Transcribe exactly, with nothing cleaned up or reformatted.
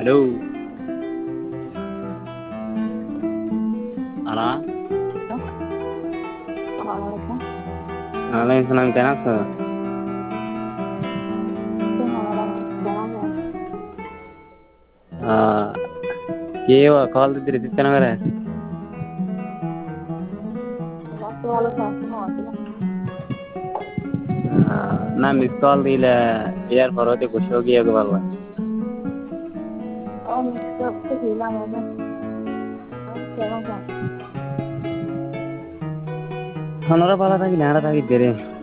hello ಅಣ್ಣ ವಲೈಕುಮ್ ಸಲಾಮ್ ಕ್ಯಾ sir ಹಾ ಕೇವ ಕಾಲ್ ದಿತ್ತನವರೆ ನಾ ಮಿಸ್ ಕಾಲ್ ದಿಲ್ಲ ಯಾರ ಪರ್ವತಿ ಖುಷಿ ಹೋಗಿ ಅದು ಬಲ್ಲ ಹೊನರ ಬಾಲದಾಗಿ ನ್ಯಾರದಾಗಿದ್ದೀರಿ